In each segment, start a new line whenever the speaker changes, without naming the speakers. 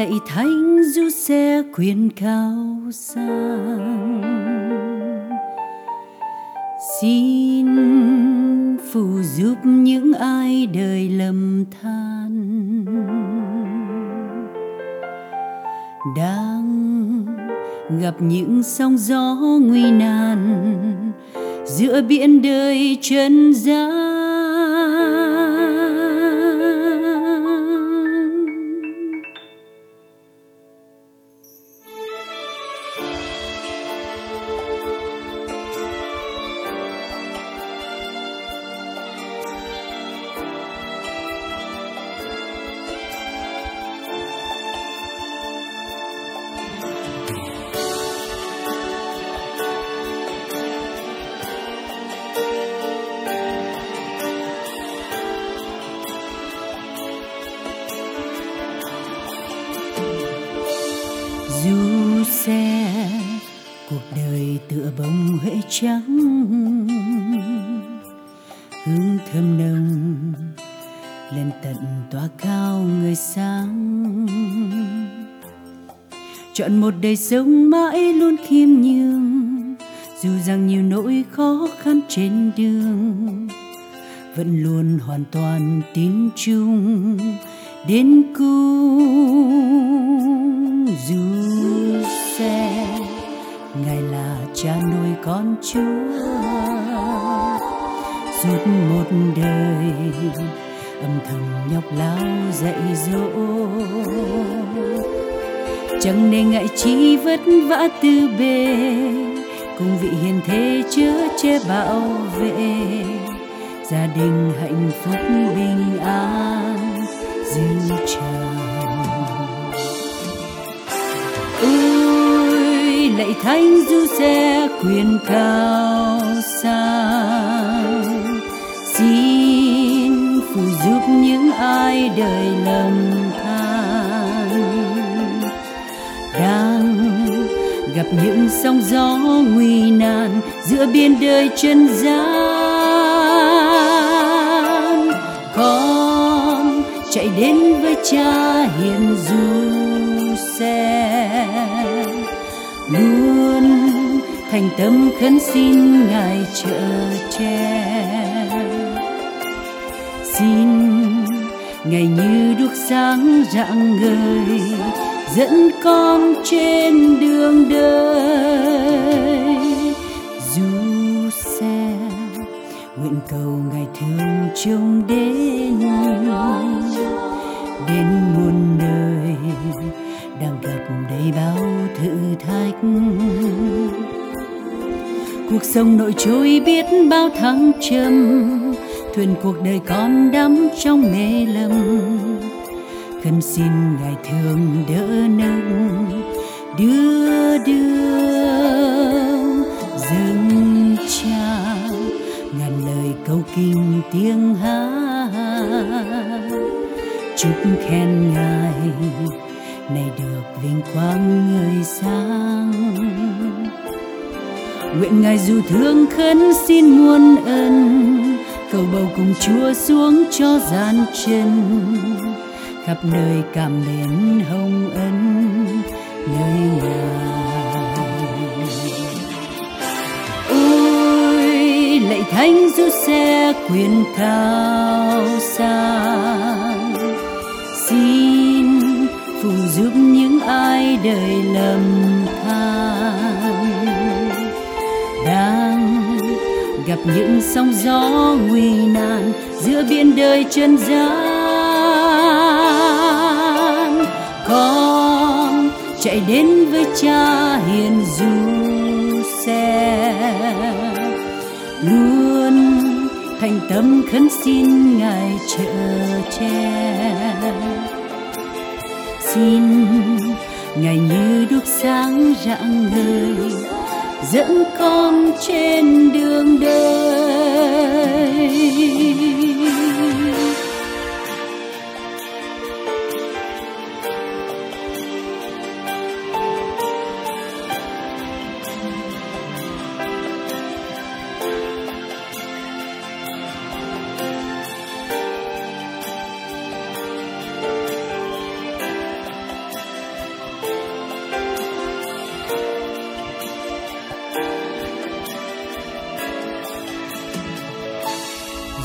lạy thánh du xe khuyên cao sang, xin phù giúp những ai đời lầm than, đang gặp những sóng gió nguy nan giữa biển đời trần gian. Du xe cuộc đời tựa bông huệ trắng, hương thơm nồng lên tận tỏa cao người sáng. Chọn một đời sống mãi luôn khiêm nhường, dù rằng nhiều nỗi khó khăn trên đường, vẫn luôn hoàn toàn tín chung đến cùng. Du xe Ngài là cha nuôi con Chúa, suốt một đời âm thầm nhọc lao dạy dỗ, chẳng nên ngại chi vất vả tư bề, cùng vị hiền thế chở che bảo vệ, gia đình hạnh phúc bình an dư tràn. Ôi lạy thánh du xe quyền cao sang, xin phù giúp những ai đời lầm than, đang gặp những sóng gió nguy nan giữa biển đời trần gian. Con chạy đến với cha hiền du xe, luôn thành tâm khấn xin Ngài chở che. Xin Ngài như đuốc sáng rạng ngời dẫn con trên đường đời. Du xe nguyện cầu Ngài thương trông đến muôn nơi đang gặp đầy bao thử thách. Cuộc sống nổi trôi biết bao thăng trầm, thuyền cuộc đời con đắm trong mê lầm. Khấn xin Ngài thương đỡ nâng đưa đường dâng trao ngàn lời câu kinh tiếng hát. Chúc khen Ngài này được vinh quang người sáng. Nguyện Ngài dù thương khấn xin muôn ân, cầu bầu cùng Chúa xuống cho gian chân, khắp nơi cảm mến hồng ân nơi Ngài. Ôi lạy thánh du xe quyền cao sang, xin phù giúp những ai đời lầm than, đang gặp những sóng gió nguy nan giữa biển đời trần gian. Con chạy đến với cha hiền du xe, luôn thành tâm khấn xin Ngài chở che. Xin Ngài như đuốc sáng rạng ngời dẫn con trên đường đời.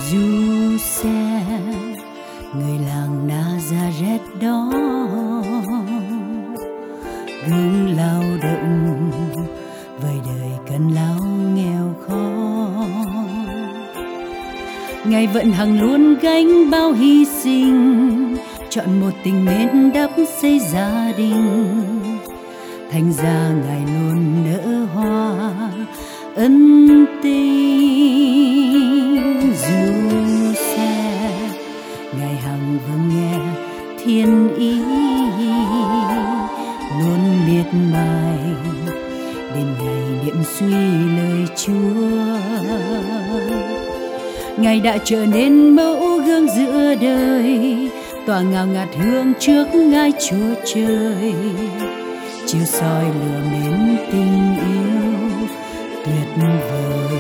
Giuse, người làng Nazareth đó, gương lao động với đời cần lao nghèo khó. Ngài vẫn hằng luôn gánh bao hy sinh, chọn một tình mến đắp xây gia đình. Thành ra Ngài luôn nở hoa ân tình. Giuse, Ngài hằng vương nghe thiên ý, luôn miệt mài đêm ngày niệm suy lời Chúa. Ngài đã trở nên mẫu gương giữa đời, tỏa ngào ngạt hương trước ngai Chúa Trời, chiếu soi lửa mến tình yêu tuyệt vời.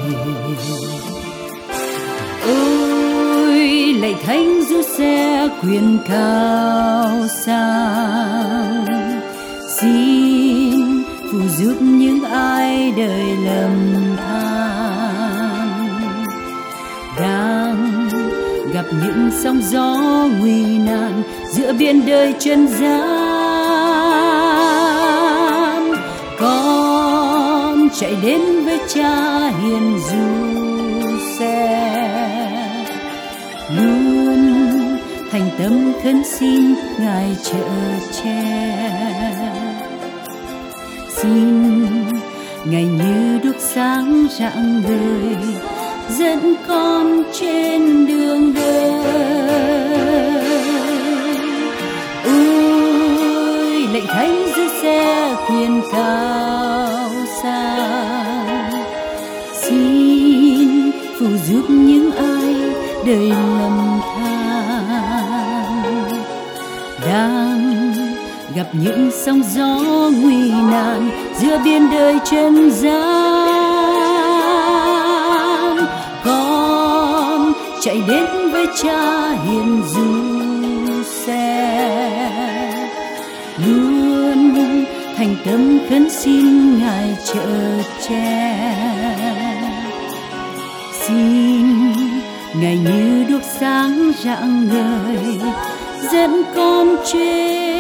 Ôi lạy Thánh Giuse quyền cao sang, xin phù giúp những ai đời lầm than, đang gặp những sóng gió nguy nan giữa biển đời trần gian. Con chạy đến với Cha hiền Giuse, luôn thành tâm khấn xin Ngài chở che. Xin Ngài như đuốc sáng rạng ngời, dẫn con trên đường đời. Ôi lạy Thánh Giuse quyền cao sang, xin phù giúp những ai đời lầm than, đang gặp những sóng gió nguy nan giữa biển đời trần gian. Con chạy đến với Cha hiền Giuse, luôn thành tâm khấn xin Ngài chở che. Xin Ngài như đuốc sáng rạng ngời, dẫn con trên